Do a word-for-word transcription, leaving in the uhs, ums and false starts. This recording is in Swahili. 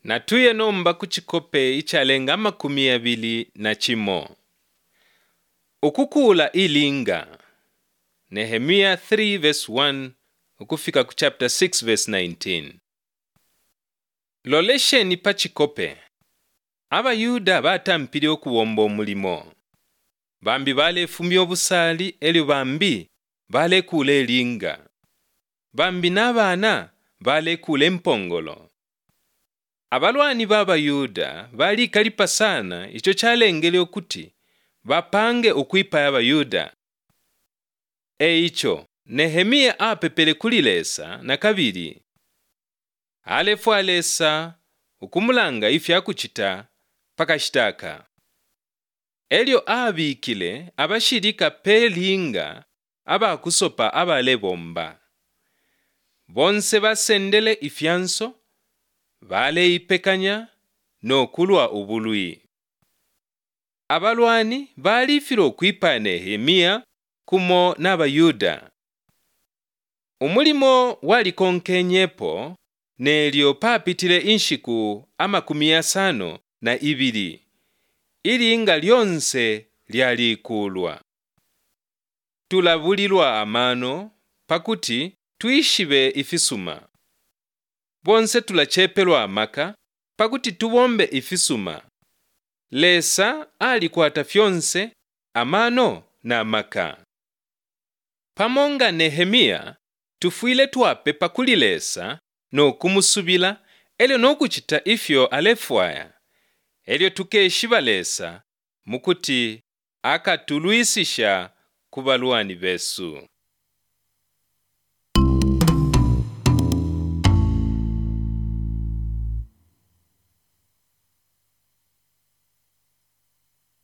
Natuye nomba kuchikope ichalenga makumi abili na chimo. Ukukula ilinga. Nehemia three verse one ukufika ku chapter six verse nineteen. Lolesheni pachikope. Abayuda batampiri okuwomba omulimo. Bambi balefumya obusali elyo bambi balekula elinga. Bambi n'abaana balekula empongolo. Abalwani b'Abayuda bali kalipa sana icho chalengele okuti bapange okwipa Abayuda. Eicho Nehemia apepele kulilesa na kabiri. Alefu alesa ukumulanga ifya kuchita pakashitaka. Elyo abikile abashirika pelinga abakusopa abalebomba. Bonse basendele ifyanso bale ipekanya no kulwa ubului. Abalwani bali filo kwipa Nehemia kumo n'Abayuda. Umulimo wali konkenyepo nelyo papitile inshiku amakumi asano na ibili. Ilinga lyonse lyalikulwa. Tulabulilwa amano pakuti tuishibe ifisuma. Bonse tulachepelwa amaka pakuti tubombe ifisuma. Lesa alikwata fyonse amano na amaka. Pamonga Nehemia tufuile tuape pakulilesa no kumusubila elyo no kuchita ifyo alefwaya. Elyo tukeshibalesa mukuti akatuluisisha kubalwani besu.